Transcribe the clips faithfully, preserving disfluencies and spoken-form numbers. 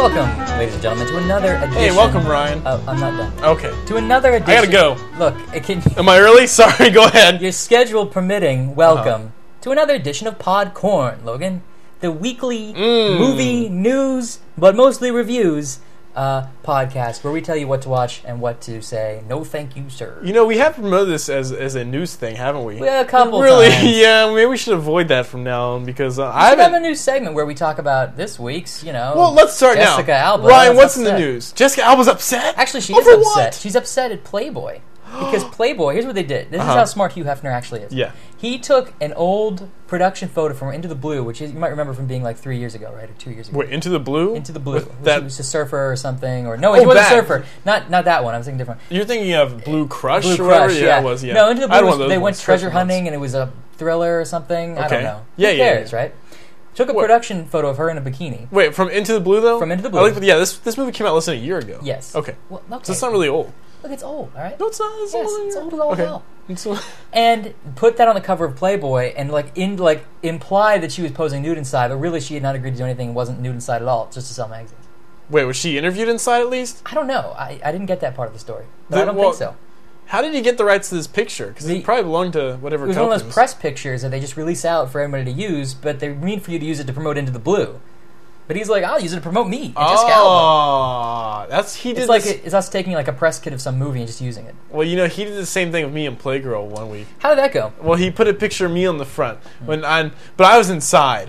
Welcome, ladies and gentlemen, to another edition. Hey, welcome, Ryan. Oh, I'm not done. Okay. To another edition. I gotta go. Look, it can. Am I early? Sorry, go ahead. Your schedule permitting, welcome Uh-huh. to another edition of Podcorn, Logan. The weekly Mm. movie news, but mostly reviews, uh, podcast where we tell you what to watch and what to say. No, thank you, sir. You know, we have promoted this as as a news thing, haven't we? Well, a couple really, times. yeah. Maybe we should avoid that from now on because uh, We I should have haven't. a new segment where we talk about this week's, you know. Well, let's start Jessica now. Alba Ryan, is what's in upset. the news? Jessica Alba's upset. Actually, she Over is upset. what? She's upset at Playboy. Because Playboy, here's what they did. This Uh-huh. is how smart Hugh Hefner actually is. Yeah. He took an old production photo from Into the Blue, which is, you might remember from being like three years ago, right? Or two years ago. Wait, Into the Blue? Into the Blue. With that- He was a surfer or something. Or No, Oh, he wasn't a that. surfer. Not not that one. I was thinking different. You're thinking of Blue Crush Blue or whatever? Crush, yeah, yeah. it was, yeah. No, Into the I had Blue, one of was, those they ones, went treasure special ones. hunting and it was a thriller or something. I Okay. don't know. Yeah, Who yeah, cares, yeah. right? Took a What? production photo of her in a bikini. Wait, from Into the Blue, though? From Into the I Blue. like, yeah, this this movie came out less than a year ago. Yes. Okay. Well, okay. So it's not really old. Look, it's old, all right? No, it's not. It's Yes, old. it's old as all Okay. hell. It's old. And put that on the cover of Playboy and like in like imply that she was posing nude inside, but really she had not agreed to do anything and wasn't nude inside at all, just to sell magazines. Wait, was she interviewed inside at least? I don't know. I, I didn't get that part of the story, but The- I don't well, think so. How did he get the rights to this picture? Because The- it probably belonged to whatever It was company. one of those press pictures that they just release out for everybody to use, but they mean for you to use it to promote Into the Blue. But he's like, I'll use it to promote me. And Jessica Alba. Oh, that's he did. It's like this- it, it's us taking like a press kit of some movie and just using it. well, you know, he did the same thing with me and Playgirl one week. How did that go? Well, he put a picture of me on the front when I, but I was inside.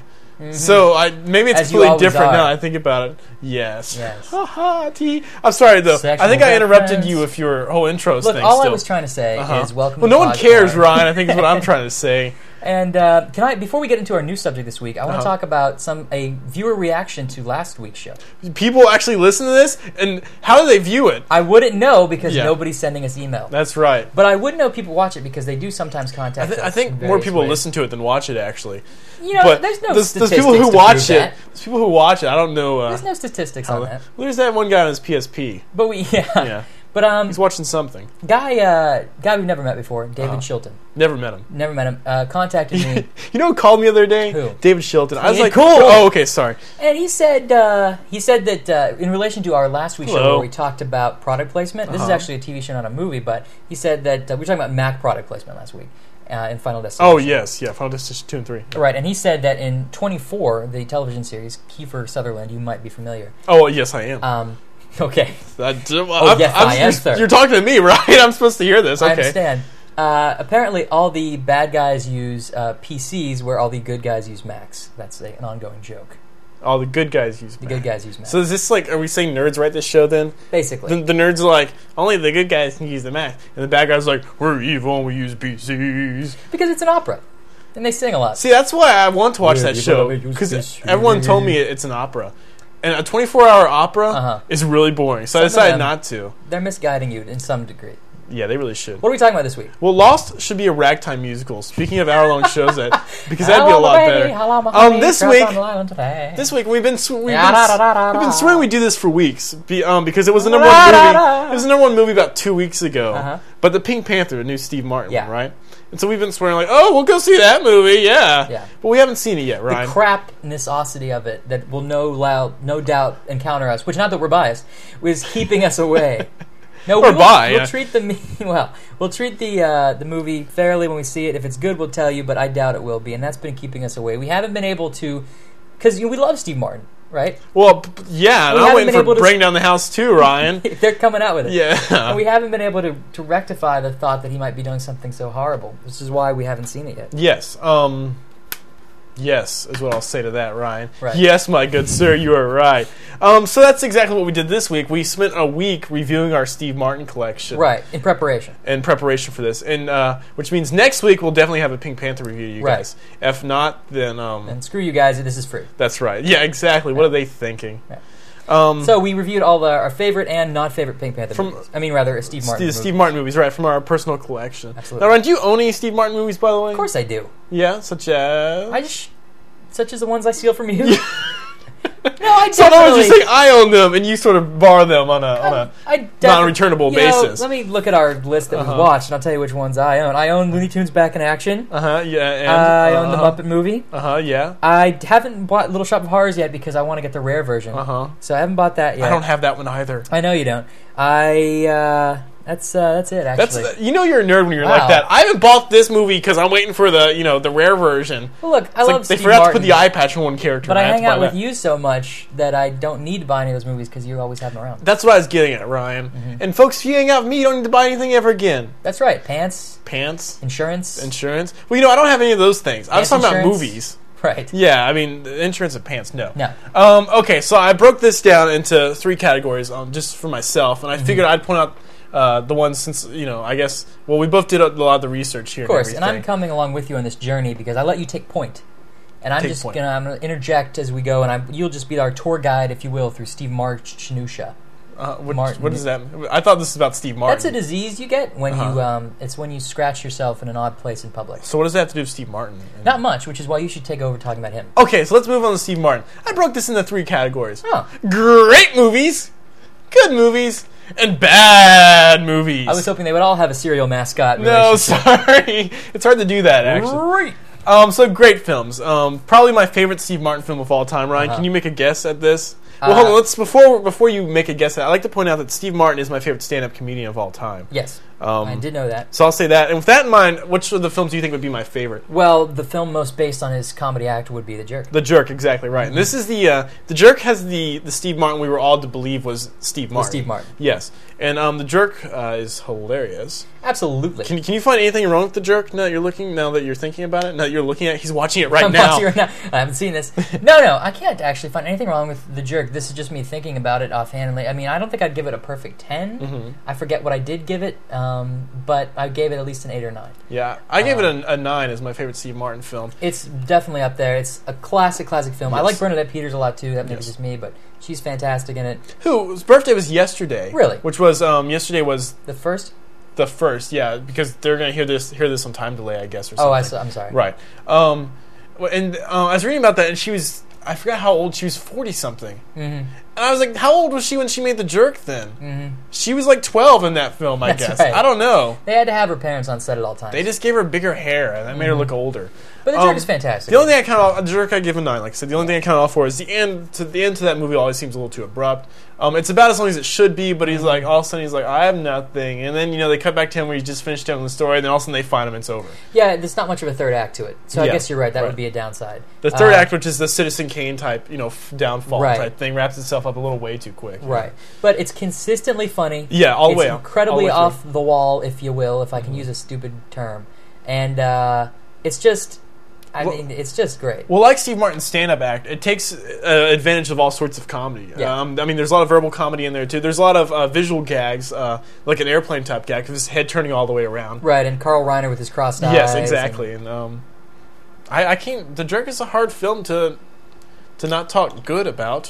So I maybe it's As you completely always different are. now. I think about it. Yes. Yes. Ha ha. T. I'm sorry though. Sexual I think I interrupted reference. you with your whole intro Look, thing. all I still. was trying to say Uh-huh. is welcome Well, to no one Podcorn. cares, Ryan. I think is what I'm trying to say. And uh, can I, before we get into our new subject this week, I want to Uh-huh. talk about some a viewer reaction to last week's show. People actually listen to this, and how do they view it? I wouldn't know because Yeah. nobody's sending us email. That's right. But I would know people watch it because they do sometimes I, contact th- us. I think in more various people ways. listen to it than watch it. Actually, You know, but there's no there's, there's statistics people who to watch prove it. that. There's people who watch it. I don't know. Uh, There's no statistics how- on that. Well, there's that one guy on his P S P. But we, yeah. Yeah, But um, he's watching something. guy, uh, guy we've never met before, David Uh-huh. Shilton. Never met him. Never met him. Uh, contacted me, You know who called me the other day? Who? David Shilton. I was Yeah, like, cool. Oh, okay, sorry. and he said uh, he said that uh, in relation to our last week's show Hello. where we talked about product placement. This is Uh-huh. actually a T V show, not a movie. But he said that uh, we were talking about Mac product placement last week uh, in Final Destination. Oh yes, yeah. Final Destination two and three. Right, and he said that in twenty-four, the television series, Kiefer Sutherland, you might be familiar. Oh yes, I am. Um, okay, I, oh, yes, I am, you're, sir. You're talking to me, right? I'm supposed to hear this. Okay. I understand. Uh, apparently, all the bad guys use uh, P Cs, where all the good guys use Macs. That's a, an ongoing joke. All the good guys use. The Mac. good guys use Macs. So is this like? Are we saying nerds write this show then? Basically, The, the nerds are like, only the good guys can use the Mac, and the bad guys are like, we're evil and we use P Cs. because it's an opera, and they sing a lot. See, that's why I want to watch Yeah, that you show gotta use because this. everyone told me it's an opera, and a twenty-four hour opera Uh-huh. is really boring. So Some I of decided them- not to. They're misguiding you in some degree. Yeah, they really should. What are we talking about this week? Well, Lost should be a ragtime musical. Speaking of hour long shows, that because that'd be a lot better. Um, this week, this week we've been sw- we've been, s- we've been swearing we do this for weeks. Be, um, because it was the number one movie. It was the number one movie about two weeks ago. Uh-huh. But the Pink Panther, the new Steve Martin Yeah. one, right? And so we've been swearing like, oh, we'll go see that movie, yeah. Yeah. But we haven't seen it yet, The right? crapnessosity of it that will no loud, no doubt encounter us, which not that we're biased, is keeping us away. No, Or we'll, bi, we'll yeah. treat the me- well, we'll treat the uh, the movie fairly when we see it. If it's good, we'll tell you, but I doubt it will be, and that's been keeping us away. We haven't been able to, because you know, we love Steve Martin, right? Well, p- yeah, We and I'm haven't waiting been for able to Bring s- Down the House too, Ryan. They're coming out with it. Yeah. And we haven't been able to, to rectify the thought that he might be doing something so horrible, which is why we haven't seen it yet. Yes. Um, yes, is what I'll say to that, Ryan. Right. Yes, my good sir, you are right. Um, so that's exactly what we did this week. We spent a week reviewing our Steve Martin collection. Right, in preparation. In preparation for this. And uh, which means next week we'll definitely have a Pink Panther review, you Right. guys. If not, then... Um, And screw you guys, this is free. that's right. Yeah, exactly. What are they thinking? Right. Um, So we reviewed all the, our favorite and not favorite Pink Panther From- movies. I mean, rather, Steve Martin Steve, movies. Steve Martin movies, right, from our personal collection. Absolutely. Now, Ryan, do you own any Steve Martin movies, by the way? Of course I do. Yeah, such as... I just, such as the ones I steal from you. No, I So definitely... in other words, you say I own them, and you sort of borrow them on a, on a I def- non-returnable you know, basis. Let me look at our list that Uh-huh. we've watched, and I'll tell you which ones I own. I own Looney Tunes Back in Action. Uh-huh, yeah. And, I own the uh-huh. Muppet Movie. Uh-huh, yeah. I haven't bought Little Shop of Horrors yet because I want to get the rare version. Uh-huh. So I haven't bought that yet. I don't have that one either. I know you don't. I, uh... That's uh, that's it, actually. That's you know you're a nerd when you're Wow. like that. I haven't bought this movie because I'm waiting for the you know the rare version. Well, look, I It's love like they Steve forgot Martin, to put the eye patch on one character. but I and hang had to out buy with that. you so much that I don't need to buy any of those movies because you always have them around. That's what I was getting at, Ryan. Mm-hmm. And folks, if you hang out with me, you don't need to buy anything ever again. That's right. Pants, Pants, insurance. insurance. Well, you know I don't have any of those things. I was Pants talking about insurance? movies. Right. Yeah, I mean the insurance and pants. No. No. Um, okay, so I broke this down into three categories, um, just for myself, and I Mm-hmm. figured I'd point out. Uh, the ones since you know, I guess. Well, we both did a lot of the research here. Of course, and, and I'm everything. coming along with you on this journey because I let you take point, and I'm Take just point. gonna I'm gonna interject as we go, and I'm, you'll just be our tour guide, if you will, through Steve Martinusha. Uh, what, Martin. what is that? I thought this was about Steve Martin. That's a disease you get when Uh-huh. you um, it's when you scratch yourself in an odd place in public. So what does that have to do with Steve Martin? And- Not much, which is why you should take over talking about him. Okay, so let's move on to Steve Martin. I broke this into three categories. Oh, Great movies, good movies, and bad movies. I was hoping they would all have a serial mascot. no, relationship. sorry. It's hard to do that, actually. Great. Um, so great films. Um, probably my favorite Steve Martin film of all time. Ryan, Uh-huh. can you make a guess at this? Well, Uh, hold on. Let's before before you make a guess at it, I'd like to point out that Steve Martin is my favorite stand-up comedian of all time. Yes, Um, I did know that. So I'll say that. And with that in mind, which of the films do you think would be my favorite? Well, the film most based on his comedy act would be The Jerk. The Jerk, exactly right. And this is the uh, the Jerk has the the Steve Martin we were all to believe was Steve Martin. Was Steve Martin. Yes, and um, the Jerk uh, is hilarious. Absolutely. Can can you find anything wrong with the Jerk? Now that you're looking. Now that you're thinking about it. Now that you're looking at. He's watching it right I'm now. watching right now. I haven't seen this. No, no, I can't actually find anything wrong with The Jerk. This is just me thinking about it offhandedly. I mean, I don't think I'd give it a perfect ten. Mm-hmm. I forget what I did give it, um, but I gave it at least an eight or nine. Yeah, I gave Um, it a, a nine as my favorite Steve Martin film. It's definitely up there. It's a classic, classic film. I Yes. like Bernadette Peters a lot too. That may be Yes. just me, but she's fantastic in it. Whose birthday was yesterday? Really? Which was um, yesterday was The first? the first. Yeah, because they're gonna hear this hear this on time delay, I guess, or something. Oh, I saw, I'm sorry. Right. Um, well, and uh, I was reading about that, and she was, I forgot how old, she was forty-something. Mm-hmm. And I was like, how old was she when she made The Jerk then? Mm-hmm. She was like twelve in that film, I That's guess. right. I don't know. They had to have her parents on set at all times. They just gave her bigger hair, and that made her look older. but The Jerk um, is fantastic. The only thing I count off, The Jerk I give a nine. Like I said, the only thing I count off for is the end. To the end to that movie always seems a little too abrupt. Um, it's about as long as it should be, but he's Mm-hmm. like, all of a sudden he's like, I have nothing, and then you know they cut back to him where he's just finished telling the story, and then all of a sudden they find him and it's over. Yeah, there's not much of a third act to it. So I Yeah, guess you're right. That right. would be a downside. The third Uh, act, which is the Citizen Kane type, you know, f- downfall Right. type thing, wraps itself up a little way too quick. Right. But it's consistently funny. Yeah, all the it's way. incredibly all the way off the wall, if you will, if I can use a stupid term. And uh, it's just, I Well- mean, it's just great. Well, like Steve Martin's stand-up act, it takes uh, advantage of all sorts of comedy. Yeah. Um, I mean, there's a lot of verbal comedy in there too. There's a lot of uh, visual gags, uh, like an airplane type gag, with his head turning all the way around. Right, and Carl Reiner with his crossed eyes. Yes, exactly. And um, I, I can't. The Jerk is a hard film to to not talk good about.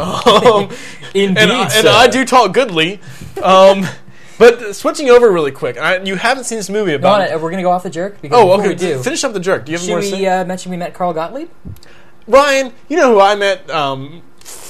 Um, Indeed, and, I, and sir. I do talk goodly. Um, but switching over really quick, I, you haven't seen this movie Go about. on, we're going to go off The Jerk? Because Oh, before okay. we do, Finish up The Jerk. Do you have should more to we say? uh, mention we met Carl Gottlieb? Ryan, you know who I met um,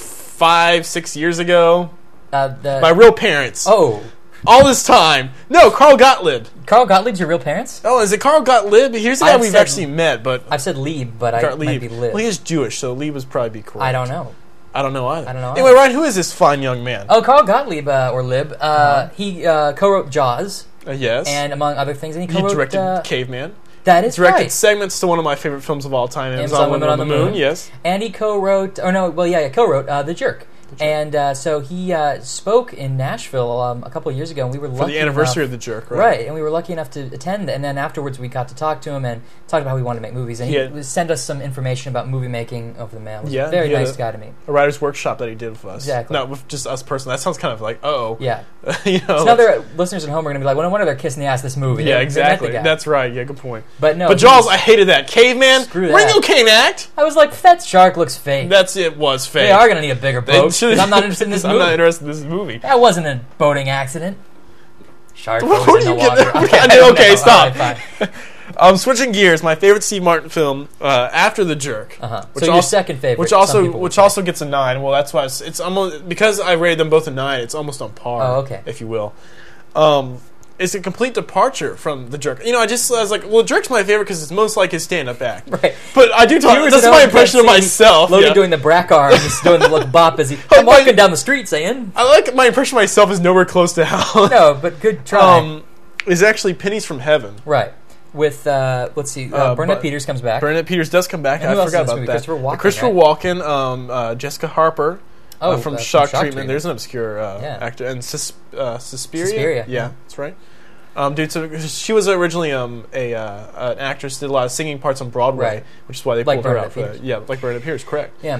five, six years ago? Uh, the, My real parents. oh, All this time. No, Carl Gottlieb. Carl Gottlieb's your real parents? Oh, is it Carl Gottlieb? Here's the guy I've we've said- actually met, but I've said Lieb, but I Gottlieb. might be Lib. Well, he is Jewish, so Lieb would probably be correct. I don't know. I don't know either. I don't know Anyway, either. Ryan, who is this fine young man? Oh, Carl Gottlieb, uh, or Lib, uh, he uh, co-wrote Jaws, Uh, yes. and among other things, and he he co-wrote... directed uh, Caveman. that is Directed right. segments to one of my favorite films of all time, Amazon Women on the Moon. Yes. And he co-wrote, or no, well, yeah, yeah co-wrote uh, The Jerk. And uh, so he uh, spoke in Nashville um, a couple of years ago, and we were For lucky the anniversary enough, of The Jerk, right? right? And we were lucky enough to attend. And then afterwards, we got to talk to him and talk about how we wanted to make movies. And he, He had- would send us some information about movie making over the mail. He was Yeah, a very he had nice a- guy to meet. A writer's workshop that he did with us. Exactly. Not with just us personally. That sounds kind of like, uh-oh. Yeah. you know, So now their listeners at home are going to be like, well, no wonder they're kissing the ass this movie. They- yeah, they met exactly. the guy. That's right. Yeah, good point. But no, but he Jaws, was- I hated that. Caveman, Screw that. Ringo Kane act. I was like, that shark looks fake. That's it. Was fake. They are going to need a bigger They boat. should- 'Cause I'm not interested in this I'm movie. not interested in this movie. That wasn't a boating accident. Shark Where goes in do the you get water. that? Okay, Okay, I don't okay, know. stop. All right, fine. Um, switching gears, my favorite Steve Martin film uh, after The Jerk. Uh-huh. Which so your also, second favorite, which also which also gets a nine. Well, that's why it's, it's almost because I rated them both a nine. It's almost on par. Oh, okay. If you will. Um, It's a complete departure from The Jerk. You know, I just I was like, well, Jerk's my favorite because it's most like his stand-up act. Right. But I do talk. That's my impression of myself. Logan yeah. doing the brack arm, just doing the look bop as he I'm walking down the street saying. I like my impression of myself is nowhere close to how. No, but good try. Um, is actually Pennies from Heaven. Right. With uh, let's see, uh, uh, Burnett Peters comes back. Burnett Peters does come back. I forgot about that. Christopher Walken. Christopher right? Walken, um, uh, Jessica Harper. Oh, uh, from, uh, Shock from Shock Treatment. Treatment. There's an obscure uh, yeah. actor, and Sus- uh, Suspiria. Suspiria. Yeah, yeah, that's right. Um, dude, so she was originally um, a uh, an actress, did a lot of singing parts on Broadway, right. which is why they like pulled Bernadette her out for that. Yeah, like Bernadette Peters, correct. Yeah.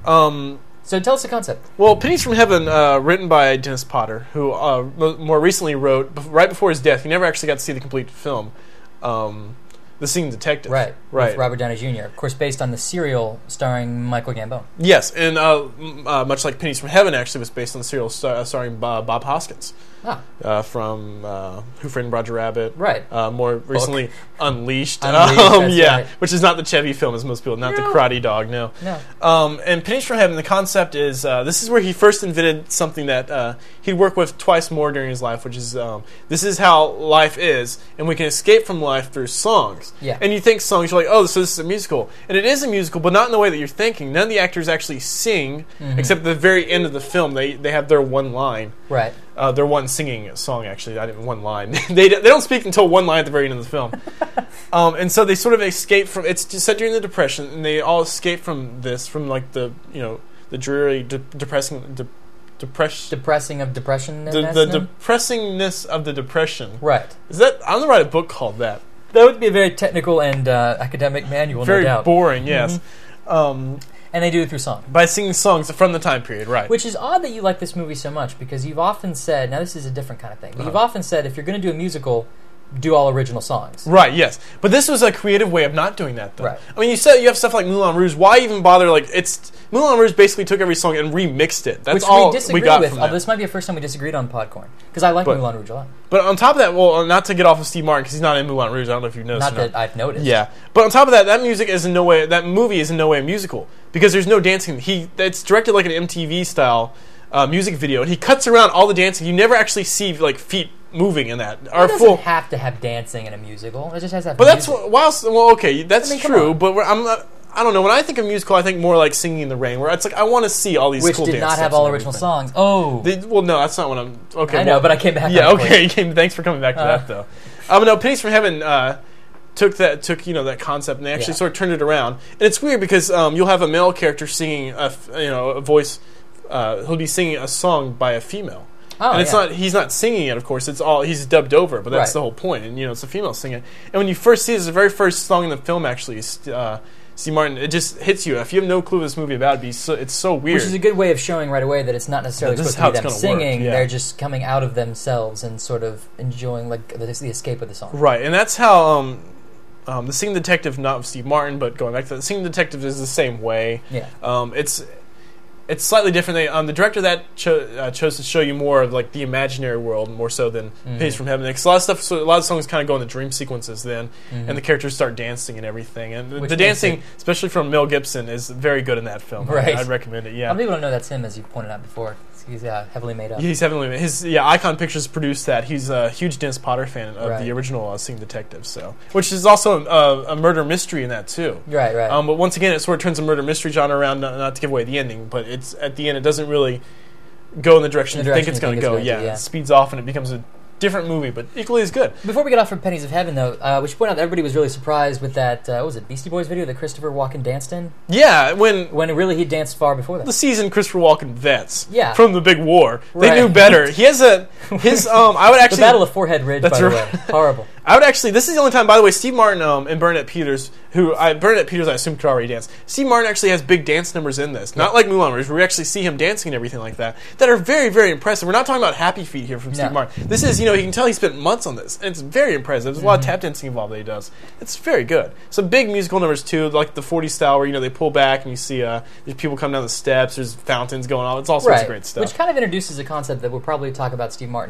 Um, so tell us the concept. Well, Pennies from Heaven, uh, written by Dennis Potter, who uh, mo- more recently wrote, right before his death, he never actually got to see the complete film, um, The Singing Detective. Right, right. With Robert Downey Junior Of course, based on the serial starring Michael Gambon. Yes, and uh, m- uh, much like Pennies from Heaven actually was based on the serial star- uh, starring Bob, Bob Hoskins. Ah. Uh, from uh, Who Framed Roger Rabbit. Right. Uh, more recently, Unleashed. Unleashed um, yeah, right. which is not the Chevy film, as most people, not no. the Karate Dog, no. No. Um, and Pennies from Heaven, the concept is, uh, this is where he first invented something that uh, he'd worked with twice more during his life, which is, um, this is how life is, and we can escape from life through songs. Yeah. And you think songs, you're like, oh, so this is a musical. And it is a musical, but not in the way that you're thinking. None of the actors actually sing, mm-hmm. except at the very end of the film, they, they have their one line. Right. Uh, their one singing song, actually. I didn't one line. they they don't speak until one line at the very end of the film, um, and so they sort of escape from. It's just set during the Depression, and they all escape from this, from like the you know the dreary, de- depressing, de- depression, depressing of depression. The, the depressingness of the Depression. Right. Is that? I'm gonna write a book called that. That would be a very technical and uh, academic manual. Very no doubt. boring. Yes. Mm-hmm. Um, And they do it through song. By singing songs from the time period, right. Which is odd that you like this movie so much, because you've often said, now this is a different kind of thing, but uh-huh. you've often said if you're going to do a musical, do all original songs. Right, yes. But this was a creative way of not doing that, though. Right. I mean, you said you have stuff like Moulin Rouge. Why even bother, like, it's... Moulin Rouge basically took every song and remixed it. That's Which all we, disagree we got with. from Oh, that. this might be the first time we disagreed on Podcorn, because I like but, Moulin Rouge a lot. But on top of that, well, not to get off of Steve Martin, because he's not in Moulin Rouge. I don't know if you've noticed. Not that not. I've noticed. Yeah. But on top of that, that music is in no way... That movie is in no way a musical, because there's no dancing. He It's directed like an M T V-style uh, music video, and he cuts around all the dancing. You never actually see, like, feet moving in that. It doesn't full, have to have dancing in a musical. It just has to have But music. that's... Whilst, well, okay, that's I mean, true, but we're, I'm not... I don't know. When I think of musical, I think more like Singing in the Rain, where it's like I want to see all these Which cool did dance not have all original songs. Oh, they, well, no, that's not what I'm. Okay, I know, well, but I came back. Yeah, on okay. You came, thanks for coming back to uh, that, though. Um, no, Pennies from Heaven uh, took that took you know that concept and they actually yeah. sort of turned it around. And it's weird because um, you'll have a male character singing a you know a voice. Uh, he'll be singing a song by a female. Oh, and it's yeah. not he's not singing it, of course. It's all he's dubbed over, but that's right. the whole point. And you know, it's a female singing. And when you first see it, it's the very first song in the film. Actually, is, uh, Steve Martin, it just hits you. If you have no clue what this movie about, it'd be so, it's so weird. Which is a good way of showing right away that it's not necessarily yeah, supposed to be them singing. Yeah. They're just coming out of themselves and sort of enjoying like the, the escape of the song. Right, and that's how um, um, the Singing Detective, not of Steve Martin, but going back to that, the Singing Detective is the same way. Yeah, um, it's. It's slightly different. They, um, the director that cho- uh, chose to show you more of like the imaginary world more so than mm-hmm. Pennies from Heaven. Because a lot of stuff, so a lot of songs kind of go into dream sequences then, mm-hmm. and the characters start dancing and everything. And Which the dancing, it, especially from Mel Gibson, is very good in that film. Right, I, I'd recommend it. Yeah, some people don't know that's him, as you pointed out before. He's uh, heavily made up. Yeah, he's heavily made. His yeah, Icon Pictures produced that. He's a huge Dennis Potter fan of right. the original uh, Singing Detective. So, which is also a, a murder mystery in that too. Right, right. Um, but once again, it sort of turns the murder mystery genre around. Not, not to give away the ending, but it's at the end, it doesn't really go in the direction, in the you direction think it's going to go. To, yeah, yeah, it speeds off and it becomes a different movie, but equally as good. Before we get off from Pennies of Heaven, though, uh, we should point out that everybody was really surprised with that, uh, what was it, Beastie Boys video that Christopher Walken danced in? Yeah, when... When really he danced far before that. The seasoned Christopher Walken vets. Yeah. From the big war. They right. knew better. He has a... His, um, I would actually... The Battle of Forehead Ridge, by right. the way. Horrible. I would actually... This is the only time, by the way, Steve Martin um, and Bernadette Peters, who... I, Bernadette Peters, I assume, could already dance. Steve Martin actually has big dance numbers in this. Yeah. Not like Moulin Rouge, where we actually see him dancing and everything like that, that are very, very impressive. We're not talking about Happy Feet here from Steve no. Martin. This is, you know, you can tell he spent months on this, and it's very impressive. There's a lot mm-hmm. of tap dancing involved that he does. It's very good. Some big musical numbers, too, like the forties style, where, you know, they pull back and you see uh, there's people coming down the steps, there's fountains going on. It's all sorts right. of great stuff. Which kind of introduces a concept that we'll probably talk about Steve Martin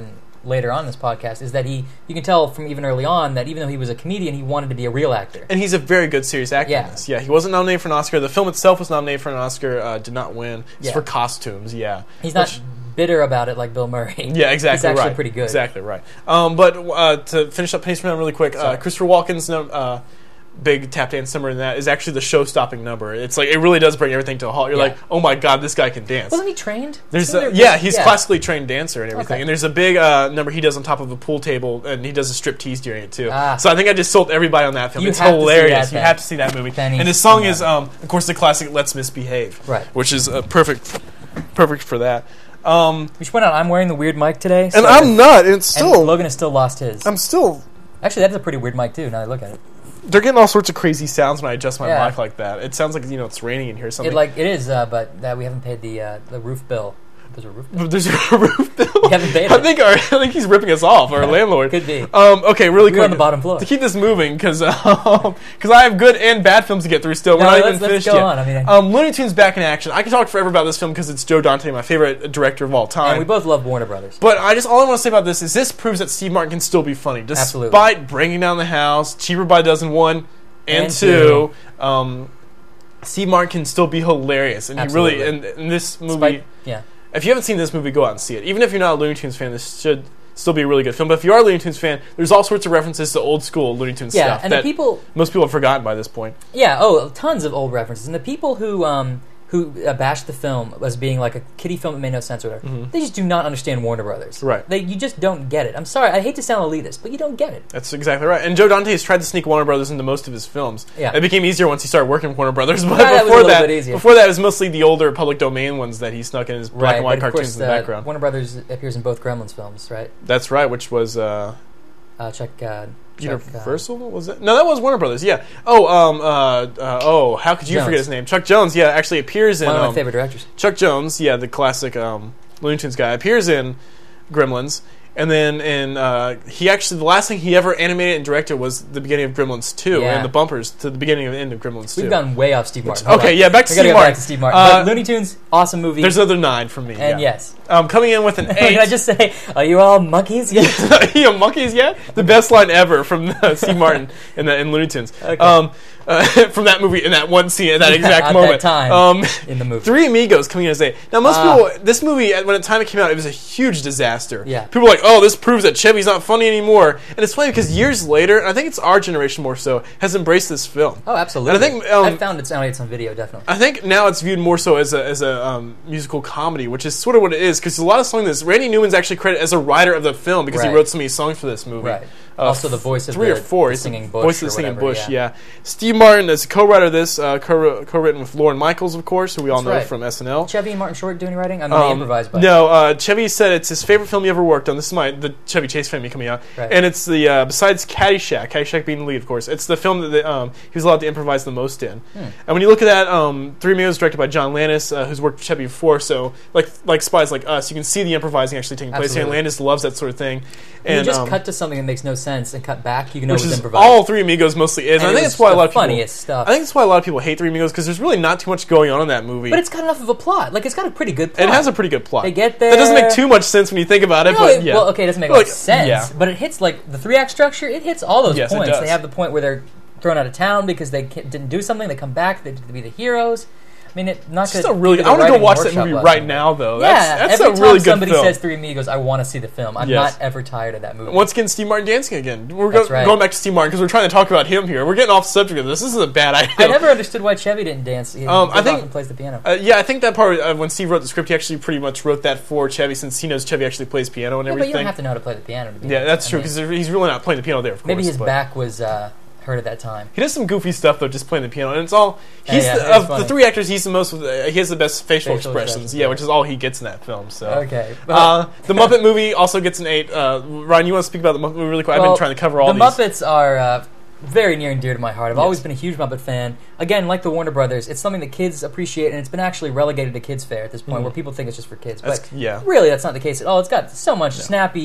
later on in this podcast, is that he, you can tell from even early on that even though he was a comedian, he wanted to be a real actor. And he's a very good serious actor yeah. in this. Yeah, he wasn't nominated for an Oscar. The film itself was nominated for an Oscar, uh, did not win. It's yeah. for costumes, yeah. He's not Which, bitter about it like Bill Murray. Yeah, exactly He's actually right. pretty good. Exactly right. Um, but uh, to finish up Pace Man really quick, uh, Christopher Walken's... Uh, big tap dance number in that is actually the show-stopping number. It's like it really does bring everything to a halt. You're yeah. like, oh my god, this guy can dance. Wasn't he trained? There's a, yeah, he's yeah. classically trained dancer and everything. Okay. And there's a big uh, number he does on top of a pool table, and he does a strip tease during it too. Ah. So I think I just sold everybody on that film. You it's hilarious. That, you have to see that movie. Penny. And the song is, um, of course, the classic "Let's Misbehave," right? Which is uh, perfect, perfect for that. Um, we should point out I'm wearing the weird mic today, so and I'm not. And it's still and Logan has still lost his. I'm still. Actually, that's a pretty weird mic too. Now that I look at it. They're getting all sorts of crazy sounds when I adjust my yeah. mic like that. It sounds like, you know, it's raining in here or something. It like it is, uh, but uh, we haven't paid the uh, the roof bill. There's a roof bill. There's a roof bill. We haven't paid it. I think our, I think he's ripping us off, our landlord. Could be. Um, okay, really We're quick on the bottom floor to keep this moving because um, I have good and bad films to get through. Still, we're no, not let's, even finished let's go yet. On. I mean, um, Looney Tunes back in action. I can talk forever about this film because it's Joe Dante, my favorite director of all time. And we both love Warner Brothers. But I just all I want to say about this is this proves that Steve Martin can still be funny, despite Absolutely. Bringing Down the House, Cheaper by the Dozen one. And, and two, two. Um, Steve Martin can still be hilarious, and Absolutely. he really in, in this movie. Despite, yeah. If you haven't seen this movie, go out and see it. Even if you're not a Looney Tunes fan, this should still be a really good film. But if you are a Looney Tunes fan, there's all sorts of references to old school Looney Tunes yeah, stuff and that the people, most people have forgotten by this point. Yeah, oh, tons of old references, and the people who um, who uh, bashed the film as being like a kiddie film that made no sense or whatever, mm-hmm. they just do not understand Warner Brothers. Right. They, you just don't get it. I'm sorry, I hate to sound elitist, but you don't get it. That's exactly right. And Joe Dante has tried to sneak Warner Brothers into most of his films. Yeah. It became easier once he started working with Warner Brothers, but yeah, before that, that, before that, it was mostly the older public domain ones that he snuck in his black right, and white but of cartoons course, in the uh, background. Warner Brothers appears in both Gremlins films, right? That's right, which was... Uh, uh, check... Uh, Universal uh, was it? No, that was Warner Brothers. Yeah. Oh, um, uh, uh, oh, how could you Jones. forget his name? Chuck Jones. Yeah, actually appears in one of my um, favorite directors. Chuck Jones. Yeah, the classic um, Looney Tunes guy appears in Gremlins, and then in uh, he actually the last thing he ever animated and directed was the beginning of Gremlins two yeah. and the bumpers to the beginning and end of Gremlins two. We've gone way off Steve Martin. Okay, yeah, back to we Steve go Martin. Back to Steve Martin. Uh, but Looney Tunes, awesome movie. There's another nine from me. And yeah. yes, um, coming in with an eight. Can I just say, are you all monkeys yet? Are you monkeys yet? The best line ever from uh, Steve Martin in, the, in Looney Tunes. Okay. Um, uh, from that movie, in that one scene, at that exact at moment. That time um, in the movie. Three Amigos coming in as eight. Now, most uh, people, this movie, when the time it came out, it was a huge disaster. Yeah. People were like, oh, this proves that Chevy's not funny anymore. And it's funny because years later, and I think it's our generation more so, has embraced this film. Oh, absolutely. And I think um, I found it's it's on video, definitely. I think now it's viewed more so as a as a um, musical comedy, which is sort of what it is. Because a lot of songs, this Randy Newman's actually credited as a writer of the film because right. he wrote so many songs for this movie. Right. Uh, also, the voice of three the, or four. the singing Bush. Voice of the singing whatever, Bush. Yeah. yeah. Steve Martin is a co-writer of this, uh, co- co-written with Lorne Michaels, of course, who we all That's know right. from S N L. Chevy and Martin Short do any writing? I mean, um, they improvise, but no. Uh, Chevy said it's his favorite film he ever worked on. This is my the Chevy Chase family coming out, right. and it's the uh, besides Caddyshack, Caddyshack being the lead, of course. It's the film that the, um, he was allowed to improvise the most in. Hmm. And when you look at that, um, Three Amigos directed by John Landis, uh, who's worked with Chevy before, so like like Spies Like Us, you can see the improvising actually taking place. Absolutely. And Landis loves that sort of thing. And and you just um, cut to something that makes no sense and cut back, you can know which it's is improvised. all Three Amigos mostly is. And, and I think that's that's why a lot of people. Funniest stuff. I think that's why a lot of people hate Three Amigos because there's really not too much going on in that movie. But it's got enough of a plot. Like it's got a pretty good plot. It has a pretty good plot. They get there. That doesn't make too much sense when you think about it. No, but it, yeah. Well, okay, it doesn't make like, much sense. Yeah. But it hits like the three act structure. It hits all those yes, points. It does. They have the point where they're thrown out of town because they didn't do something. They come back. They to be the heroes. I mean, it not just a really. I want to go watch that movie right now, though. Yeah, that's, that's every a time really good somebody film. says Three Amigos, I want to see the film. I'm yes. not ever tired of that movie. Once again, Steve Martin dancing again. We're that's go- right. going back to Steve Martin because we're trying to talk about him here. We're getting off the subject of this. This is a bad idea. I never understood why Chevy didn't dance. He um, I think often plays the piano. Uh, yeah, I think that part uh, when Steve wrote the script, he actually pretty much wrote that for Chevy since he knows Chevy actually plays piano and yeah, everything. But you don't have to know how to play the piano. To be yeah, that's I true mean, because he's really not playing the piano there. Of course, maybe his but. back was. Uh, Heard at that time. He does some goofy stuff though, just playing the piano, and it's all. He's yeah, yeah, the, of funny. the three actors. He's the most. Uh, he has the best facial, facial expressions. expressions. Yeah, which is all he gets in that film. So okay. Well, uh, the Muppet movie also gets an eight. Uh, Ryan, you want to speak about the Muppet movie really quick? Well, I've been trying to cover all the these. The Muppets are uh, very near and dear to my heart. I've yes. always been a huge Muppet fan. Again, like the Warner Brothers, it's something that kids appreciate, and it's been actually relegated to kids' fare at this point, mm. where people think it's just for kids. That's, but yeah. really, that's not the case at all. It's got so much no. snappy,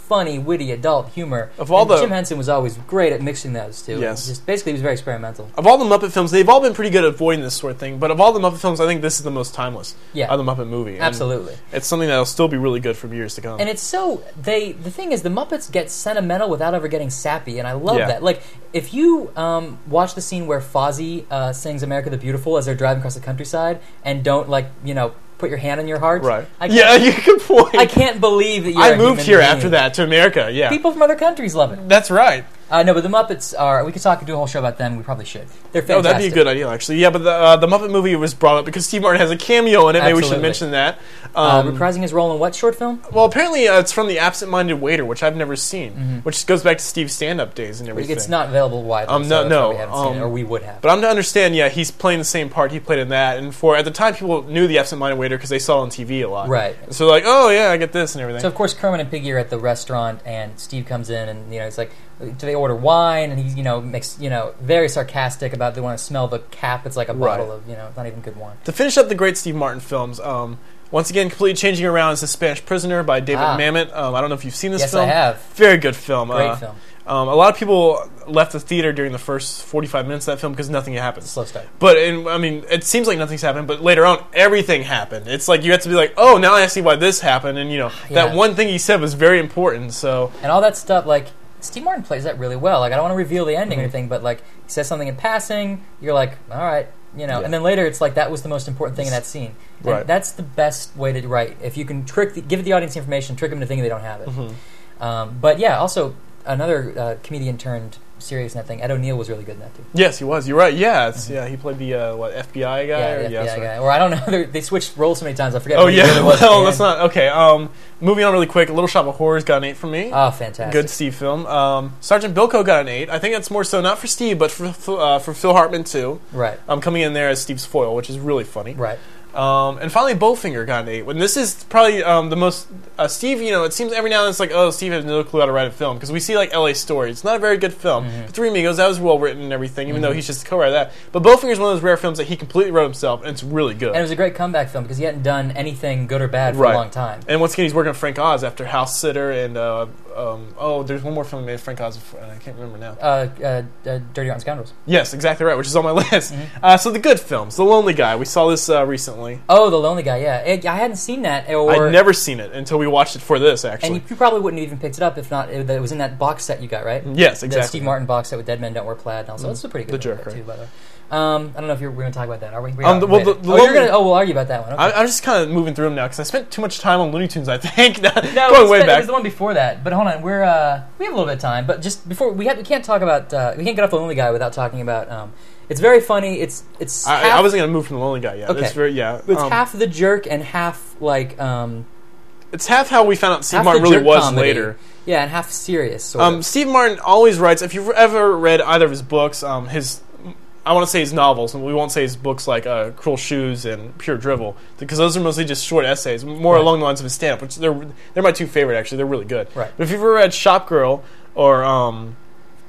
funny, witty, adult humor. Of all and the, Jim Henson was always great at mixing those two. Yes. Just basically, he was very experimental. Of all the Muppet films, they've all been pretty good at avoiding this sort of thing. But of all the Muppet films, I think this is the most timeless. Yeah. Of the Muppet movie. And absolutely. It's something that'll still be really good for years to come. And it's so they. The thing is, the Muppets get sentimental without ever getting sappy, and I love yeah. that. Like, if you um, watch the scene where Fozzie uh, sings "America the Beautiful" as they're driving across the countryside, and don't like you know. Put your hand on your heart. Right. Yeah, you good point. I can't believe that you're I a moved here being. after that to America, yeah. People from other countries love it. That's right. Uh, no, but the Muppets are... We could talk and do a whole show about them. We probably should. They're fantastic. Oh, that'd be a good idea, actually. Yeah, but the, uh, the Muppet movie was brought up because Steve Martin has a cameo in it. Absolutely. Maybe we should mention that. Um, Um, uh, reprising his role in what short film? Well, apparently uh, it's from The Absent-Minded Waiter, which I've never seen, mm-hmm. which goes back to Steve's stand-up days and everything. It's not available widely, um, no, so that's no, why we haven't um, seen it, or we would have. But I'm to understand, yeah, he's playing the same part he played in that, and for at the time people knew The Absent-Minded Waiter because they saw it on T V a lot. Right. So like, oh yeah, I get this and everything. So of course Kermit and Piggy are at the restaurant, and Steve comes in, and you know he's like, do they order wine? And he you know makes you know very sarcastic about they want to smell the cap. It's like a bottle right. of you know not even good wine. To finish up the great Steve Martin films, um, once again completely changing around is The Spanish Prisoner by David ah. Mamet. Um, I don't know if you've seen this yes, film. Yes, I have. Very good film. Great uh, film. Um, a lot of people left the theater during the first forty-five minutes of that film because nothing happens. Slow start. But, in, I mean, it seems like nothing's happened, but later on, everything happened. It's like you have to be like, oh, now I see why this happened, and, you know, yeah. that one thing he said was very important, so... And all that stuff, like, Steve Martin plays that really well. Like, I don't want to reveal the ending mm-hmm. or anything, but, like, he says something in passing, you're like, all right, you know, yeah. and then later it's like, that was the most important thing in that scene. And right. that's the best way to write. If you can trick, the, give the audience the information, trick them into thinking they don't have it. Mm-hmm. Um, but, yeah, also... Another uh, comedian turned serious in that thing. Ed O'Neill was really good in that too. Yes, he was. You're right. Yeah, it's, mm-hmm. yeah. He played the uh, what F B I guy. Yeah, or, the yeah, F B I guy. Or I don't know. They switched roles so many times. I forget. Oh yeah. Really was well, that's not okay. Um, moving on really quick. Little Shop of Horrors got an eight from me. Oh, fantastic. Good Steve film. Um, Sergeant Bilko got an eight. I think that's more so not for Steve, but for uh, for Phil Hartman too. Right. Um, coming in there as Steve's foil, which is really funny. Right. Um, and finally, Bowfinger got an eight. When this is probably um, the most uh, Steve. You know, it seems every now and then it's like, oh, Steve has no clue how to write a film because we see like L A Story. It's not a very good film. Mm-hmm. But Three Amigos, that was well written and everything, even mm-hmm. though he's just a co-writer of that. But Bowfinger is one of those rare films that he completely wrote himself, and it's really good. And it was a great comeback film because he hadn't done anything good or bad for right. a long time. And once again, he's working on Frank Oz after House Sitter and uh, um, oh, there's one more film he made Frank Oz, and I can't remember now. Uh, uh, uh, Dirty Rotten Scoundrels. Yes, exactly right, which is on my list. Mm-hmm. Uh, so the good films, The Lonely Guy. We saw this uh, recently. Oh, The Lonely Guy. Yeah, it, I hadn't seen that. Or, I'd never seen it until we watched it for this. Actually, and you probably wouldn't have even picked it up if not. It, it was in that box set you got, right? Yes, exactly. The Steve Martin box set with Dead Men Don't Wear Plaid. And also, mm. it's a pretty good. The Jerk, right? Too, by the way. Um, I don't know if you're, we're going to talk about that. Are we? we um, are, the, well, the, the oh, you're gonna, oh, we'll argue about that one. Okay. I, I'm just kind of moving through them now because I spent too much time on Looney Tunes. I think no, going way spent, back. It was the one before that. But hold on, we're uh, we have a little bit of time. But just before we have, we can't talk about uh, we can't get off The Lonely Guy without talking about. Um, it's very funny. It's it's. I, half, I wasn't going to move from The Lonely Guy yet. Okay. It's very yeah. It's um, half The Jerk and half like. Um, it's half how we found out Steve Martin really was comedy. later. Yeah, and half serious. Sort um, of. Steve Martin always writes. If you've ever read either of his books, um, his. I want to say his novels, and we won't say his books like uh, Cruel Shoes and Pure Drivel, because those are mostly just short essays, more right. along the lines of his stand-up, which they're they're my two favorite, actually. They're really good. Right. But if you've ever read Shop Girl or um,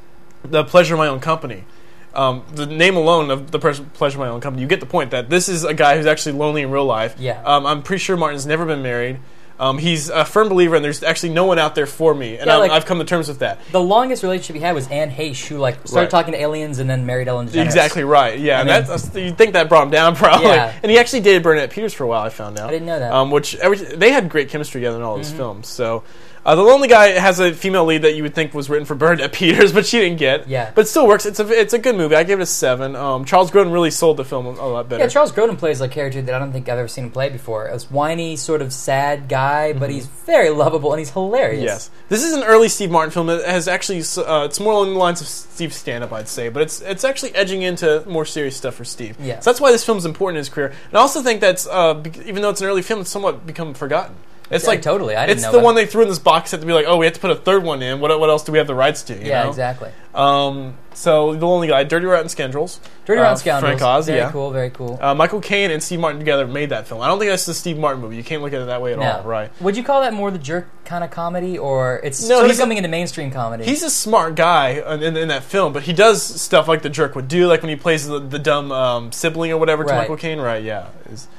The Pleasure of My Own Company, um, the name alone of The Pleasure of My Own Company, you get the point that this is a guy who's actually lonely in real life. Yeah. Um, I'm pretty sure Martin's never been married. Um, he's a firm believer, and there's actually no one out there for me, and yeah, I'm, like, I've come to terms with that. The longest relationship he had was Anne Heche, who like started right. talking to aliens and then married Ellen DeGeneres. Exactly right. Yeah, I and mean, that's you'd think that brought him down probably. Yeah. And he actually dated Bernadette Peters for a while. I found out. I didn't know that. Um, which every, they had great chemistry together in all mm-hmm. his films. So. Uh, the Lonely Guy has a female lead that you would think was written for Bernadette Peters, but she didn't get. Yeah. But it still works. It's a it's a good movie. I gave it a seven. Um, Charles Grodin really sold the film a lot better. Yeah, Charles Grodin plays a character that I don't think I've ever seen him play before. A whiny, sort of sad guy, but mm-hmm. he's very lovable and he's hilarious. Yes. This is an early Steve Martin film. It has actually uh, it's more along the lines of Steve's stand-up, I'd say, but it's it's actually edging into more serious stuff for Steve. Yeah. So that's why this film's important in his career. And I also think that's uh, even though it's an early film, it's somewhat become forgotten. It's yeah, like totally. I didn't it's know the about one they threw in this box set to be like, oh, we have to put a third one in. What what else do we have the rights to? You yeah, know? exactly. Um, so The Lonely Guy, Dirty Rotten Scoundrels, Dirty uh, Rotten Scoundrels, Frank Oz, very yeah. cool, very cool. Uh, Michael Caine and Steve Martin together made that film. I don't think that's the Steve Martin movie. You can't look at it that way at no. all, right? Would you call that more the Jerk kind of comedy, or it's no, sort he's of coming a, into mainstream comedy? He's a smart guy in, in, in that film, but he does stuff like the Jerk would do, like when he plays the, the dumb um, sibling or whatever to right. Michael Caine. Right? Yeah. It's,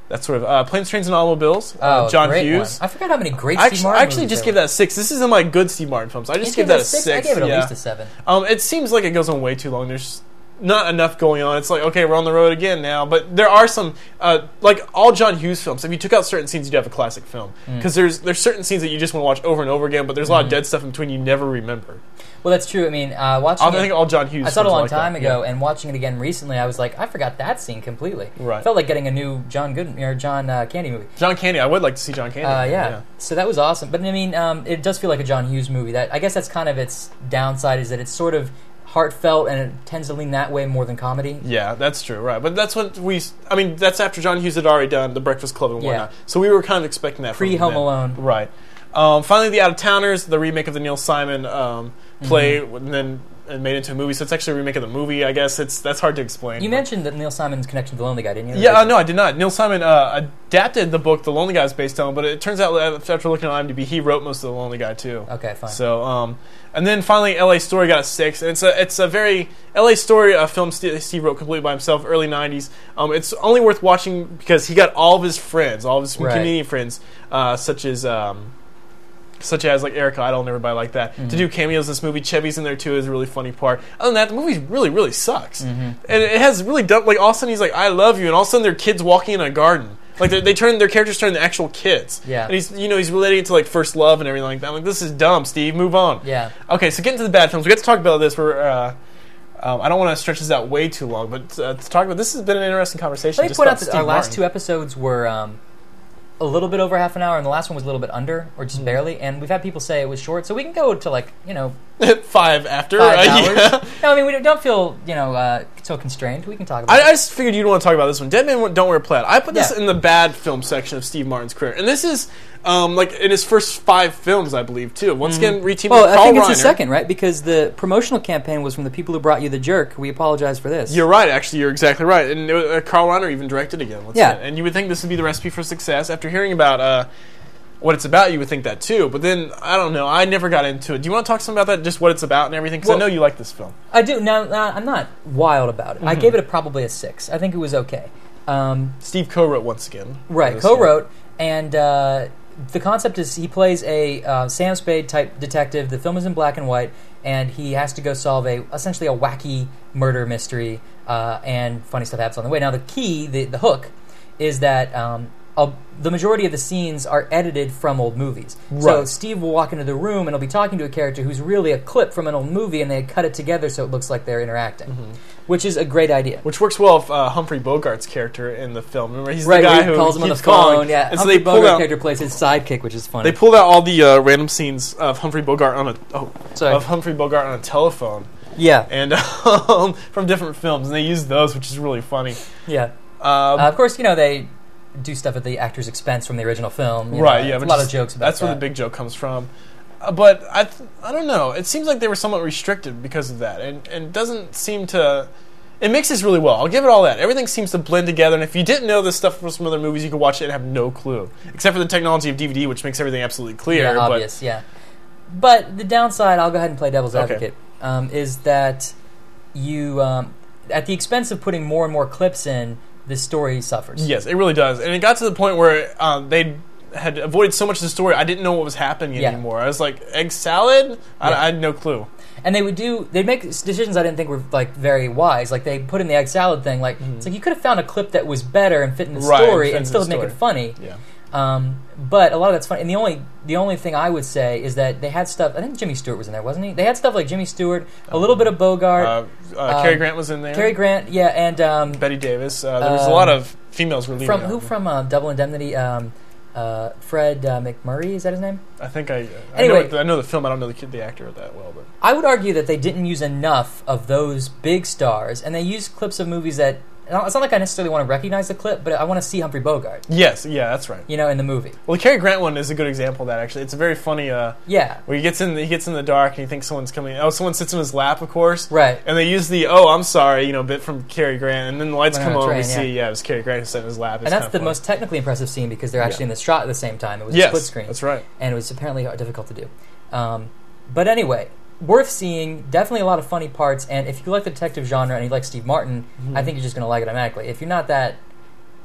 That sort of uh, Planes, Trains, and Automobiles. Uh, oh, John great Hughes. One. I forgot how many great I Steve actually, Martin I actually movies just there gave that a six. This isn't my good Steve Martin films. I just you gave that a six. six. I gave it at yeah. least a seven. Um, it seems like it goes on way too long. There's not enough going on. It's like, okay, we're on the road again now. But there are some, uh, like all John Hughes films, if you took out certain scenes, you'd have a classic film. Because mm. there's there's certain scenes that you just want to watch over and over again, but there's a lot mm. of dead stuff in between you never remember. Well, that's true. I mean, uh, watching I think it, all John Hughes I saw it a long like time that. ago, yeah. and watching it again recently, I was like, I forgot that scene completely. Right. It felt like getting a new John Good or John uh, Candy movie. John Candy. I would like to see John Candy. Uh, yeah. yeah. So that was awesome. But I mean, um, it does feel like a John Hughes movie. That I guess that's kind of its downside, is that it's sort of heartfelt and it tends to lean that way more than comedy. Yeah, that's true, right. But that's what we, I mean, that's after John Hughes had already done The Breakfast Club and whatnot. Yeah. So we were kind of expecting that Pre-Home Alone. Right. Um, finally, The Out-of-Towners, the remake of the Neil Simon um, play, mm-hmm. and then and made into a movie. So it's actually a remake of the movie, I guess. It's That's hard to explain. You mentioned that Neil Simon's connection to The Lonely Guy, didn't you? Yeah, uh, no, I did not. Neil Simon uh, adapted the book The Lonely Guy is based on, but it turns out after looking at IMDb, he wrote most of The Lonely Guy, too. Okay, fine. So, um, and then finally, L A Story got a six, and it's a it's a very L A Story, a film Steve, Steve wrote completely by himself, early nineties. Um, it's only worth watching because he got all of his friends, all of his right. comedian friends, uh, such as um, such as like Eric Idle and everybody like that, mm-hmm. to do cameos in this movie. Chevy's in there too, is a really funny part. Other than that, the movie really really sucks, mm-hmm. and it has really dumb. Like all of a sudden he's like, "I love you," and all of a sudden there are kids walking in a garden. Like they, they turn their characters turn into actual kids. Yeah. And he's you know he's relating to like first love and everything like that. I'm like, this is dumb, Steve. Move on. Yeah. Okay, so getting to the bad films, we got to talk about this. We're uh, um, I don't want to stretch this out way too long, but uh, to talk about this has been an interesting conversation. Let me just point about out that Steve our last Martin. two episodes were um, a little bit over half an hour, and the last one was a little bit under, or just mm. barely. And we've had people say it was short, so we can go to like you know five after five uh, hours. Yeah. No, I mean we don't feel you know uh, so constrained. We can talk about. I, it. I just figured you'd want to talk about this one. Dead Men Don't Wear Plaid. I put this yeah. in the bad film section of Steve Martin's career, and this is um, like in his first five films, I believe, too. Once mm. again, reteaming well, with Carl I think it's Reiner. his second, right? Because the promotional campaign was from the people who brought you The Jerk. We apologize for this. You're right. Actually, you're exactly right. And uh, Carl Reiner even directed again. Let's yeah. say. And you would think this would be the recipe for success. After hearing about uh, what it's about, you would think that too. But then, I don't know. I never got into it. Do you want to talk some about that? Just what it's about and everything? Because well, I know you like this film. I do. Now, uh, I'm not wild about it. Mm-hmm. I gave it a, probably a six. I think it was okay. Um, Steve co-wrote once again. Right, co-wrote. And uh, the concept is he plays a uh, Sam Spade-type detective. The film is in black and white, and he has to go solve a essentially a wacky murder mystery, uh, and funny stuff happens on the way. Now, the key, the, the hook, is that um, a, the majority of the scenes are edited from old movies. Right. So Steve will walk into the room, and he'll be talking to a character who's really a clip from an old movie, and they cut it together so it looks like they're interacting. Mm-hmm. Which is a great idea. Which works well with uh, Humphrey Bogart's character in the film. Remember, he's right, the guy he who calls him on the phone. Calling. Yeah, and Humphrey so they Bogart's out, character plays his sidekick, which is funny. They pulled out all the uh, random scenes of Humphrey Bogart on a oh, Sorry. of Humphrey Bogart on a telephone. Yeah, and um, from different films, and they used those, which is really funny. Yeah, um, uh, of course, you know they do stuff at the actor's expense from the original film. You right? know, yeah, a lot just, of jokes about that's that. where the big joke comes from. Uh, but I, th- I don't know. It seems like they were somewhat restricted because of that, and and doesn't seem to. It mixes really well. I'll give it all that. Everything seems to blend together, and if you didn't know this stuff from some other movies, you could watch it and have no clue. Except for the technology of D V D, which makes everything absolutely clear. Yeah, but obvious, yeah. But the downside, I'll go ahead and play devil's okay. advocate, um, is that you, um, at the expense of putting more and more clips in, the story suffers. Yes, it really does. And it got to the point where um, they had avoided so much of the story, I didn't know what was happening yeah. anymore. I was like, egg salad? I, yeah. I had no clue. And they would do, they'd make decisions I didn't think were like very wise. Like they put in the egg salad thing. Like mm-hmm. it's like you could have found a clip that was better and fit in the right, story and, and still make it funny. Yeah. Um, but a lot of that's funny. And the only the only thing I would say is that they had stuff. I think Jimmy Stewart was in there, wasn't he? They had stuff like Jimmy Stewart, a little bit of Bogart. Uh, uh, um, Cary Grant was in there. Cary Grant, yeah, and um, Betty Davis. Uh, there was um, a lot of females were leading. From who? From uh, Double Indemnity. Um, Uh, Fred uh, McMurray, is that his name? I think I. I anyway, know, I know the film. I don't know the kid, the actor that well, but I would argue that they didn't use enough of those big stars, and they used clips of movies that. It's not like I necessarily want to recognize the clip, but I want to see Humphrey Bogart. Yes, yeah, that's right. You know, in the movie. Well, the Cary Grant one is a good example of that. Actually, it's a very funny. Uh, yeah. Where he gets in, the, he gets in the dark and he thinks someone's coming. Oh, someone sits in his lap, of course. Right. And they use the "oh, I'm sorry," you know, bit from Cary Grant, and then the lights when come on, train, and we yeah. see, yeah, it was Cary Grant who sat in his lap. It's and that's the funny. most technically impressive scene because they're actually yeah. in the shot at the same time. It was yes, a split screen. That's right. And it was apparently difficult to do. Um, but anyway. Worth seeing, definitely a lot of funny parts, and if you like the detective genre and you like Steve Martin, mm-hmm. I think you're just going to like it automatically. If you're not that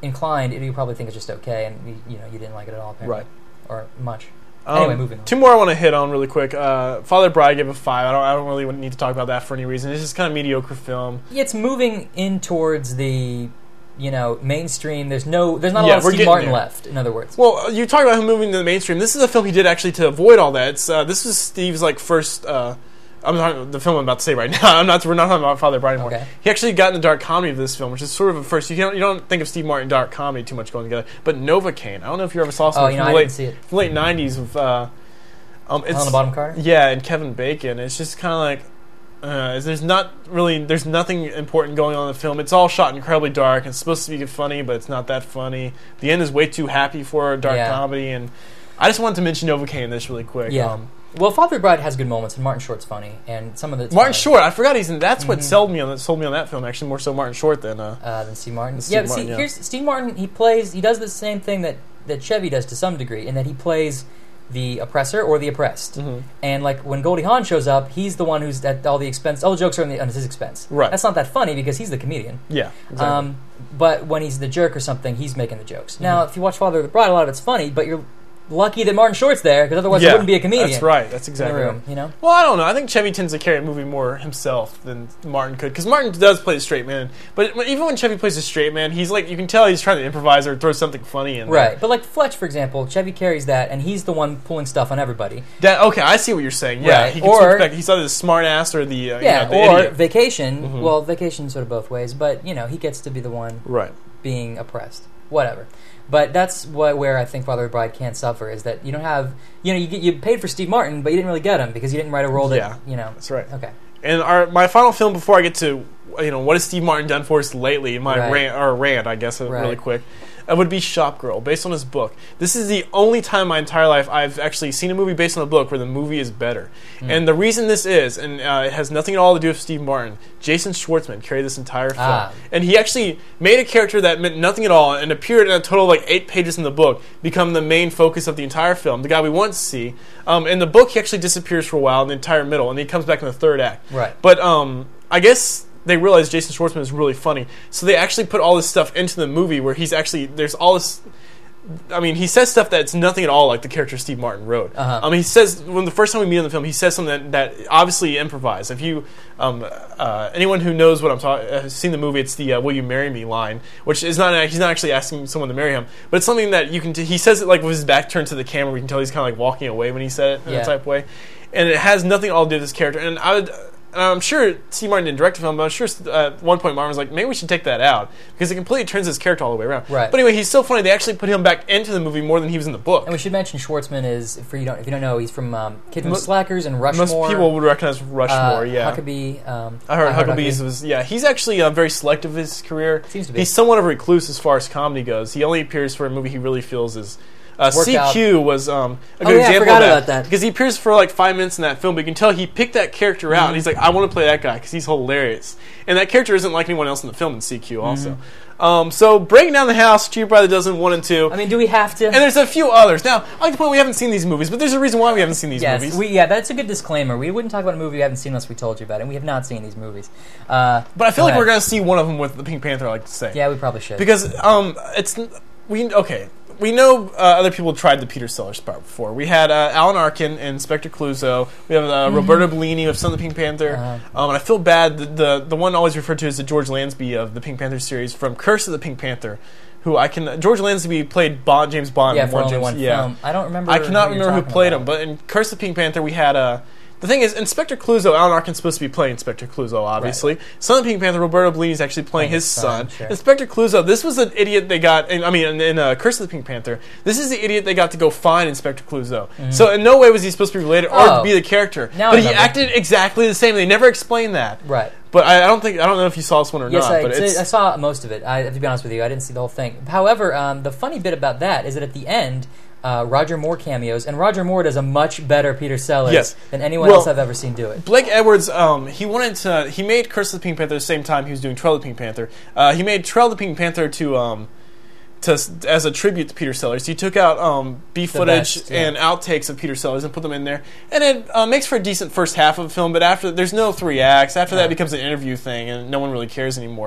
inclined, you probably think it's just okay, and you, you know you didn't like it at all, apparently. Right? Or much. Um, anyway, moving on. Two more I want to hit on really quick. Uh, Father Bride gave a five. I don't. I don't really need to talk about that for any reason. It's just kind of mediocre film. It's moving in towards the, you know, mainstream. There's no. There's not a yeah, lot of Steve Martin there. left. In other words. Well, you talk about him moving to the mainstream. This is a film he did actually to avoid all that. It's, uh, this was Steve's like first. Uh, I'm not the film I'm about to say right now. I'm not. We're not talking about Father Bride anymore. Okay. He actually got in the dark comedy of this film, which is sort of a first. You don't you don't think of Steve Martin dark comedy too much going together. But Novocaine. I don't know if you ever saw something oh, you know, from, I the late, didn't see it. from the late nineties with. Uh, um, it's, Helena Bonham Carter. Yeah, and Kevin Bacon. It's just kind of like. Uh, there's not really. There's nothing important going on in the film. It's all shot incredibly dark. It's supposed to be funny, but it's not that funny. The end is way too happy for a dark yeah. comedy, and I just wanted to mention Novocaine in this really quick. Yeah. Um, Well, Father Bride has good moments, and Martin Short's funny, and some of the Martin funny. Short. I forgot he's in. That's mm-hmm. what sold me on that. Sold me on that film. Actually, more so Martin Short than uh, uh than Steve Martin. Steve yeah, but Martin, see, yeah. here's Steve Martin. He plays. He does the same thing that that Chevy does to some degree, in that he plays the oppressor or the oppressed. Mm-hmm. And like when Goldie Hawn shows up, he's the one who's at all the expense. All the jokes are on, the, on his expense. Right. That's not that funny because he's the comedian. Yeah. Exactly. Um, but when he's the jerk or something, he's making the jokes. Now, mm-hmm. if you watch Father of the Bride, a lot of it's funny, but you're lucky that Martin Short's there, because otherwise yeah, there wouldn't be a comedian. That's right. That's exactly in the room, right. You know? Well, I don't know. I think Chevy tends to carry a movie more himself than Martin could, because Martin does play the straight man. But even when Chevy plays the straight man, he's like, you can tell he's trying to improvise or throw something funny in. Right. There. But like Fletch, for example, Chevy carries that, and he's the one pulling stuff on everybody. That, okay, I see what you're saying. Yeah, right. he can or back. He's either the smart ass or the uh, yeah, you know, the or idiot. Vacation. Mm-hmm. Well, Vacation sort of both ways, but you know he gets to be the one right. being oppressed. Whatever. But that's what where I think Father of the Bride can't suffer, is that you don't have, you know, you get, you paid for Steve Martin, but you didn't really get him because you didn't write a role that, yeah, you know. That's right. Okay. And our my final film before I get to, you know, what has Steve Martin done for us lately, my right. rant, or rant, I guess, right. really quick, it would be Shop Girl, based on his book. This is the only time in my entire life I've actually seen a movie based on a book where the movie is better. Mm. And the reason this is, and uh, it has nothing at all to do with Steve Martin, Jason Schwartzman carried this entire film. Ah. And he actually made a character that meant nothing at all and appeared in a total of like eight pages in the book, become the main focus of the entire film, the guy we want to see. Um, in the book, he actually disappears for a while in the entire middle, and he comes back in the third act. Right. But um, I guess they realized Jason Schwartzman is really funny, so they actually put all this stuff into the movie where he's actually, there's all this, I mean, he says stuff that's nothing at all like the character Steve Martin wrote. Uh-huh. I mean, he says, when the first time we meet in the film, he says something that, that obviously improvised. If you, um, uh, anyone who knows what I'm talking, uh, has seen the movie, it's the uh, "Will you marry me" line, which is not, he's not actually asking someone to marry him, but it's something that you can, t- he says it like with his back turned to the camera, we can tell he's kind of like walking away when he said it in yeah. that type of way. And it has nothing at all to do with this character. And I would, and I'm sure Steve Martin didn't direct the film, but I'm sure uh, at one point Martin was like, maybe we should take that out, because it completely turns his character all the way around. Right. But anyway, he's so funny, they actually put him back into the movie more than he was in the book. And we should mention Schwartzman is, for you don't, if you don't know, he's from um, Kid from Most- Slackers and Rushmore. Most people would recognize Rushmore, uh, yeah. Huckabee. Um, I heard, I heard Huckabee's Huckabee. was, yeah, he's actually uh, very selective of his career. Seems to be. He's somewhat of a recluse as far as comedy goes. He only appears for a movie he really feels is... Uh, Worked C Q out. was um, a Oh, good yeah, I example forgot of that, about that. because he appears for like five minutes in that film, but you can tell he picked that character out, and he's like, I want to play that guy because he's hilarious. And that character isn't like anyone else in the film in C Q also. Mm-hmm. Um, so Breaking Down the House, Cheaper by the Dozen, one and two. I mean, do we have to? And there's a few others. Now, I like to point out we haven't seen these movies, but there's a reason why we haven't seen these yes, movies. We, yeah, that's a good disclaimer. We wouldn't talk about a movie we haven't seen unless we told you about it, and we have not seen these movies. Uh, but I feel like ahead. we're going to see one of them with the Pink Panther, I like to say. Yeah, we probably should. Because um, it's... we Okay. We know uh, other people tried the Peter Sellers part before. We had uh, Alan Arkin and Inspector Clouseau. We have uh, mm-hmm. Roberta Bellini of Son of the Pink Panther. Uh-huh. Um, and I feel bad. The, the the one always referred to as the George Lansby of the Pink Panther series from Curse of the Pink Panther, who I can... George Lansby played Bond, James Bond. Yeah, in for one only James, one yeah. film. I don't remember I cannot who remember who played about. him, but in Curse of the Pink Panther we had... Uh, the thing is, Inspector Clouseau, Alan Arkin's supposed to be playing Inspector Clouseau, obviously. Right. Son of the Pink Panther, Roberto Bellini is actually playing his son. son sure. Inspector Clouseau, this was an idiot they got... In, I mean, in, in uh, Curse of the Pink Panther, this is the idiot they got to go find Inspector Clouseau. Mm-hmm. So in no way was he supposed to be related or oh. to be the character. Now but I he remember. acted exactly the same. They never explained that. Right. But I, I don't think... I don't know if you saw this one or yes, not. I, but it's, I saw most of it. I, to be honest with you, I didn't see the whole thing. However, um, the funny bit about that is that at the end... Uh, Roger Moore cameos, and Roger Moore does a much better Peter Sellers yes. than anyone well, else I've ever seen do it. Blake Edwards, um, he wanted to. He made Curse of the Pink Panther at the same time he was doing Trail of the Pink Panther. Uh, he made Trail of the Pink Panther to, um, to as a tribute to Peter Sellers. He took out um, B footage best, yeah. and outtakes of Peter Sellers and put them in there, and it uh, makes for a decent first half of the film. But after, there's no three acts. After that, it becomes an interview thing, and no one really cares anymore.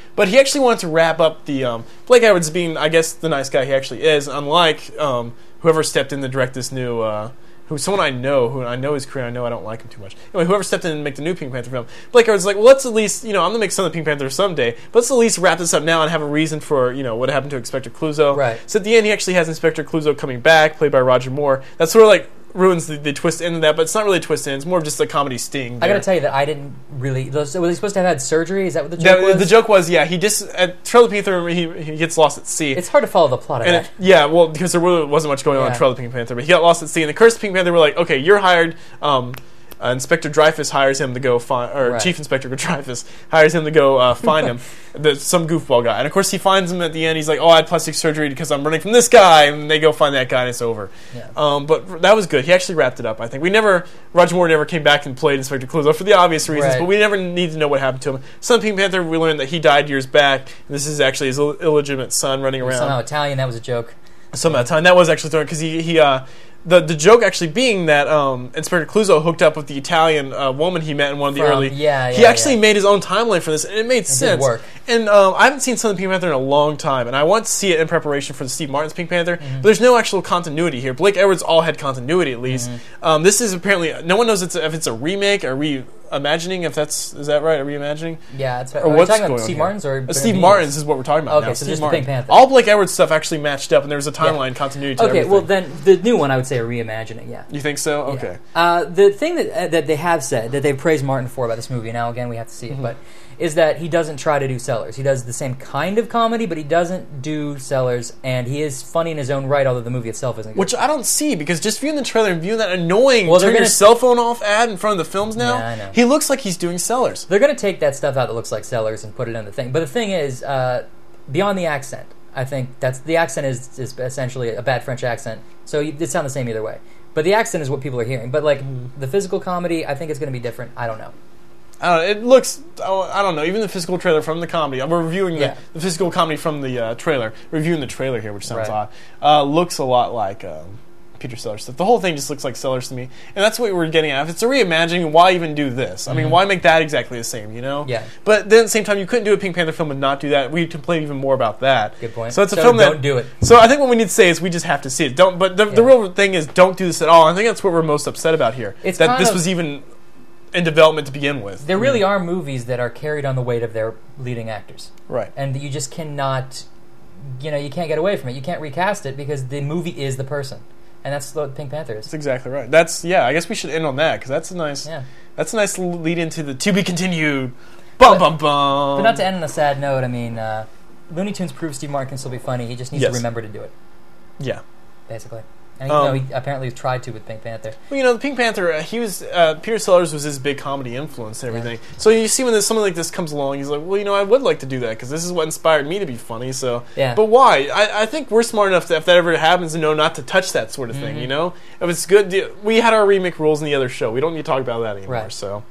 But he actually wanted to wrap up the um, Blake Edwards being, I guess, the nice guy he actually is, unlike um, whoever stepped in to direct this new. Uh, Who's someone I know, who I know is Korean, I know I don't like him too much. Anyway, whoever stepped in and make the new Pink Panther film, Blake Edwards was like, well, let's at least, you know, I'm going to make some of the Pink Panther someday, but let's at least wrap this up now and have a reason for, you know, what happened to Inspector Clouseau. Right. So at the end, he actually has Inspector Clouseau coming back, played by Roger Moore. That's sort of like ruins the, the twist end of that, but it's not really a twist end. It's more of just a comedy sting there. I gotta tell you that I didn't really... Was he supposed to have had surgery? Is that what the joke the, was? The joke was, yeah, he just... At Trail of the Pink Panther, he, he gets lost at sea. It's hard to follow the plot of and that. It, yeah, well, because there really wasn't much going on yeah. in Trail of the Pink Panther, but he got lost at sea, and the Curse of the Pink Panther were like, okay, you're hired... Um, Uh, Inspector Dreyfus hires him to go find, or right. Chief Inspector Dreyfus hires him to go uh, find him, the, some goofball guy. And of course, he finds him at the end. He's like, "Oh, I had plastic surgery because I'm running from this guy," and they go find that guy, and it's over. Yeah. Um, but that was good. He actually wrapped it up. I think we never, Roger Moore never came back and played Inspector Clouseau for the obvious reasons, right. but we never need to know what happened to him. Son of Pink Panther, we learned that he died years back, and this is actually his Ill- illegitimate son running around. Somehow Italian. That was a joke. Some of that time that was actually thrown because he he. Uh, The the joke actually being that um, Inspector Clouseau hooked up with the Italian uh, woman he met in one of the From, early... Yeah, yeah, he actually yeah. made his own timeline for this, and it made it sense. Did work. And um, I haven't seen Son of the Pink Panther in a long time, and I want to see it in preparation for the Steve Martin's Pink Panther, mm-hmm. but there's no actual continuity here. Blake Edwards all had continuity, at least. Mm-hmm. Um, this is apparently... No one knows it's a, if it's a remake or reimagining, if that's... Is that right? A reimagining? Yeah, that's right. Or Are what's we talking going about Steve on Martin's or... Uh, Steve Martin's is what we're talking about okay, now. so Steve just Martin. the Pink Panther. All Blake Edwards stuff actually matched up, and there was a timeline yeah. continuity to okay, everything. well then, the new one I would say a reimagining, yeah. You think so? Okay. Yeah. Uh, the thing that uh, that they have said, that they've praised Martin for about this movie, now again we have to see it, mm-hmm. but is that he doesn't try to do Sellers. He does the same kind of comedy, but he doesn't do Sellers, and he is funny in his own right, although the movie itself isn't good. Which I don't see, because just viewing the trailer and viewing that annoying well, turn gonna, your cell phone off ad in front of the films now, yeah, I know. he looks like he's doing Sellers. They're going to take that stuff out that looks like Sellers and put it in the thing. But the thing is, uh, beyond the accent, I think that's the accent is, is essentially a bad French accent, so you, it sounds the same either way. But the accent is what people are hearing. But like mm. the physical comedy, I think it's going to be different. I don't know. I don't know. It looks, oh, I don't know, even the physical trailer from the comedy, we're reviewing the, yeah. the physical comedy from the uh, trailer, reviewing the trailer here, which sounds right. odd, uh, looks a lot like um, Peter Sellers stuff. The whole thing just looks like Sellers to me, and that's what we're getting at. If it's a reimagining, why even do this? I mm-hmm. mean, why make that exactly the same, you know? Yeah. But then at the same time, you couldn't do a Pink Panther film and not do that. We complain even more about that. Good point. So it's a so film don't that... do it. So I think what we need to say is we just have to see it. Don't. But the, yeah. the real thing is don't do this at all. I think that's what we're most upset about here. It's that this of, was even... in development to begin with. There really are movies that are carried on the weight of their leading actors. Right. And you just cannot, you know, you can't get away from it. You can't recast it because the movie is the person. And that's what Pink Panther is. That's exactly right. That's, yeah, I guess we should end on that because that's a nice, yeah. that's a nice lead into the to be continued. Bum, bum, bum. But not to end on a sad note, I mean, uh, Looney Tunes proves Steve Martin can still be funny. He just needs yes. to remember to do it. Yeah. Basically. And um, you know, he apparently tried to with Pink Panther. Well, you know, the Pink Panther, uh, he was uh, Peter Sellers was his big comedy influence and everything. Yeah. So you see when this, something like this comes along, he's like, well, you know, I would like to do that because this is what inspired me to be funny. So, yeah. But why? I, I think we're smart enough to, if that ever happens, to know not to touch that sort of thing. Mm-hmm. You know, if it's good, we had our remake rules in the other show. We don't need to talk about that anymore. Right. So,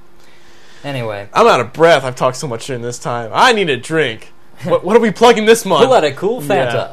anyway, I'm out of breath. I've talked so much during this time. I need a drink. what, what are we plugging this month? Pull out a cool Fanta. Yeah.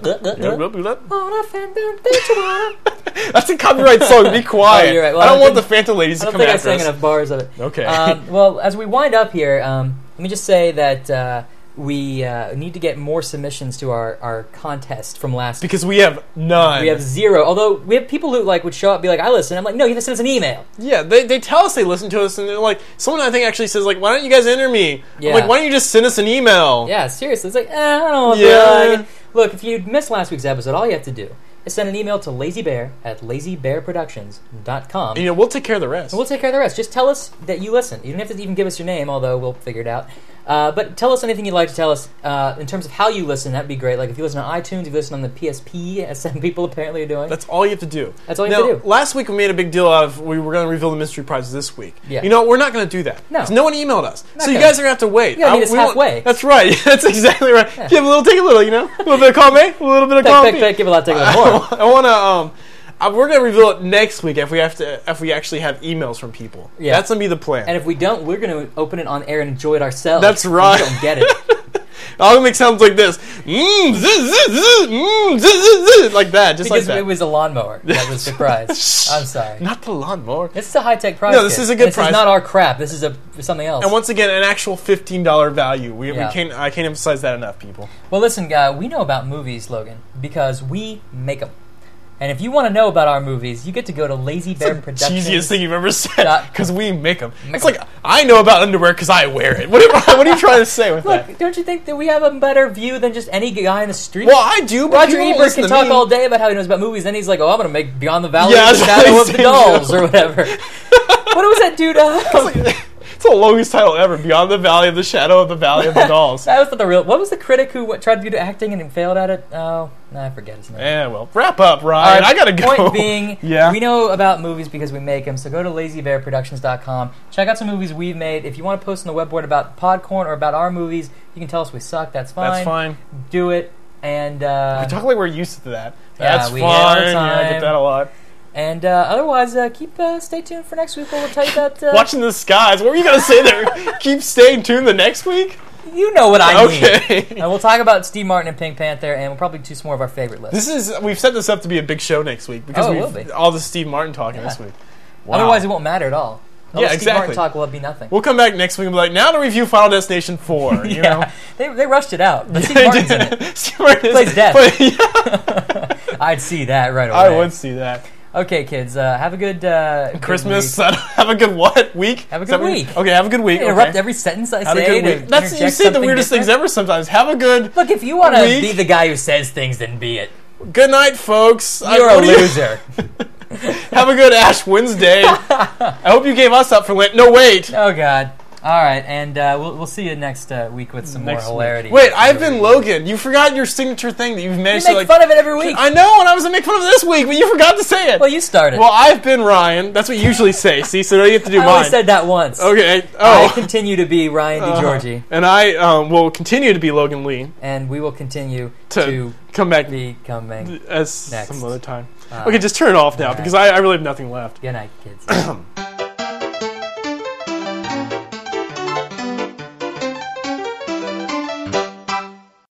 That's That's a copyright song. Be quiet. Oh, you're right. Well, I don't I want the think, Fanta ladies to come after after us. I don't think I sang enough bars of it. Okay. Um, well, as we wind up here, um, let me just say that uh, we uh, need to get more submissions to our, our contest from last week. Because we have none. We have zero. Although we have people who like would show up and be like, I listen. I'm like, no, you have to send us an email. Yeah, they they tell us they listen to us, and they're like, someone I think actually says, like, why don't you guys enter me? Yeah. I'm like, why don't you just send us an email? Yeah, seriously. It's like, eh, I don't know. If yeah. like Look, if you missed last week's episode, all you have to do is send an email to lazybear at lazybearproductions dot com. And, you know, we'll take care of the rest. And we'll take care of the rest. Just tell us that you listen. You don't have to even give us your name, although we'll figure it out. Uh, but tell us anything you'd like to tell us uh, in terms of how you listen. That'd be great. Like if you listen on iTunes, if you listen on the P S P, as some people apparently are doing. That's all you have to do. That's all you now, have to do. Last week we made a big deal out of we were going to reveal the mystery prizes this week. Yeah. You know, we're not going to do that. No. No one emailed us. Not so you gonna. guys are going to have to wait. Yeah, I mean, it's halfway. Want, that's right. That's exactly right. Yeah. Give a little, take a little, you know? A little bit of column A, a little bit of peck, column peck, B. peck, give a lot, take a lot more. I, I want to... Um, Uh, we're going to reveal it next week if we have to. If we actually have emails from people. Yeah. That's going to be the plan. And if we don't, we're going to open it on air and enjoy it ourselves. That's right. We don't get it. I'll make sounds like this. Mm, zzz, zzz, zzz, mm, zzz, zzz, zzz, like that, just because like that. It was a lawnmower. That was the prize. I'm sorry. Not the lawnmower. It's a high-tech prize. No, this kid. is a good this prize. This is not our crap. This is a something else. And once again, an actual fifteen dollars value. We, yeah. we can't. I can't emphasize that enough, people. Well, listen, guy, we know about movies, Logan, because we make them. And if you want to know about our movies, you get to go to Lazy Bear it's the Productions. Cheesiest thing you've ever said. Because we make them. It's like I know about underwear because I wear it. What are, what are you trying to say with Look, that? Don't you think that we have a better view than just any guy in the street? Well, I do. But Roger Ebert can talk me. all day about how he knows about movies. Then he's like, "Oh, I'm going to make Beyond the Valley yeah, of the Shadow of the Dolls too. or whatever." What was that dude? Uh, It's the longest title ever. Beyond the Valley of the Shadow of the Valley of the Dolls. That was not the real. What was the critic who w- tried to do acting and failed at it? Oh, no, I forget his name. Yeah, well, wrap up, Ryan. Our I gotta go. Point being, yeah. we know about movies because we make them. So go to lazy bear productions dot com. Check out some movies we've made. If you want to post on the webboard about Podcorn or about our movies, you can tell us we suck. That's fine. That's fine. Do it. And uh, we talk like we're used to that. Yeah, That's we fine. all the time. Yeah, I get that a lot. And uh, otherwise, uh, keep uh, stay tuned for next week. We'll tell you about uh, watching the skies. What were you gonna say there? Keep staying tuned the next week. You know what I mean. Okay. And we'll talk about Steve Martin and Pink Panther, and we'll probably do some more of our favorite lists. This is we've set this up to be a big show next week because oh, we've it will be. all the Steve Martin talking yeah. this week. Wow. Otherwise, it won't matter at all. all yeah, the Steve exactly. Martin talk will be nothing. We'll come back next week and be like, now to review Final Destination four. You yeah, know? they they rushed it out. But yeah, Steve Martin's in it. Steve Martin plays death. But, yeah. I'd see that right away. I would see that. Okay, kids, uh, have a good uh, Christmas. Good have a good what week? Have a good week. Okay, have a good week. You interrupt okay. every sentence I have say. A good week. That's you say the weirdest different. things ever. Sometimes have a good. Look, if you want to be the guy who says things, then be it. Good night, folks. You're I, a loser. Have a good Ash Wednesday. I hope you gave us up for Lent. No, wait. Oh God. All right, and uh, we'll we'll see you next uh, week with some next more hilarity. Week. Wait, I've been Logan. You forgot your signature thing that you've managed you make to like. fun of it every week. I know, and I was gonna make fun of it this week, but you forgot to say it. Well, you started. Well, I've been Ryan. That's what you usually say. See, so now you have to do I mine. I only said that once. Okay. Oh. I continue to be Ryan DiGiorgi, uh, and I um, will continue to be Logan Lee, and we will continue to, to come back be coming as next. some other time. Uh, okay, just turn it off now right. because I, I really have nothing left. Good night, kids.